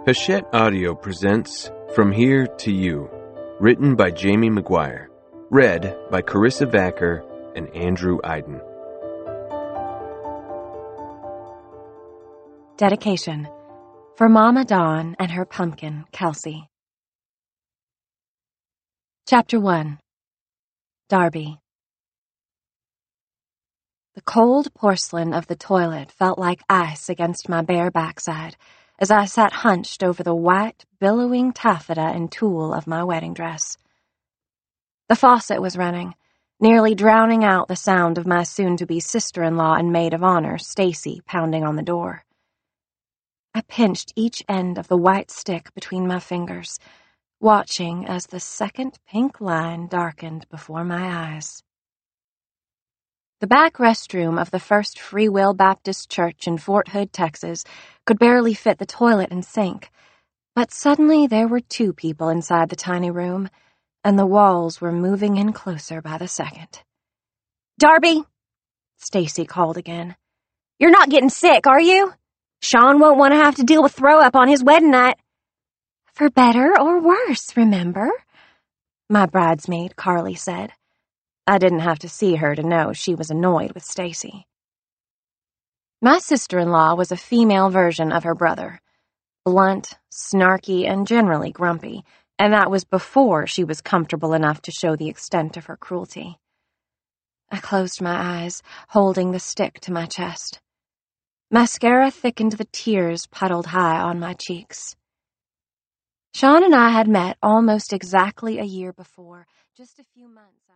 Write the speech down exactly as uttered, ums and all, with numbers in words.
Hachette Audio presents From Here to You, written by Jamie McGuire, read by Carissa Vacker and Andrew Iden. Dedication for Mama Dawn and her pumpkin, Kelsey. Chapter one. Darby. The cold porcelain of the toilet felt like ice against my bare backside as I sat hunched over the white, billowing taffeta and tulle of my wedding dress. The faucet was running, nearly drowning out the sound of my soon-to-be sister-in-law and maid of honor, Stacy, pounding on the door. I pinched each end of the white stick between my fingers, watching as the second pink line darkened before my eyes. The back restroom of the First Free Will Baptist Church in Fort Hood, Texas, could barely fit the toilet and sink, but suddenly there were two people inside the tiny room, and the walls were moving in closer by the second. "Darby," Stacy called again. "You're not getting sick, are you? Sean won't want to have to deal with throw-up on his wedding night." "For better or worse, remember?" my bridesmaid, Carly, said. I didn't have to see her to know she was annoyed with Stacy. My sister-in-law was a female version of her brother, blunt, snarky, and generally grumpy, and that was before she was comfortable enough to show the extent of her cruelty. I closed my eyes, holding the stick to my chest. Mascara thickened the tears puddled high on my cheeks. Sean and I had met almost exactly a year before, just a few months after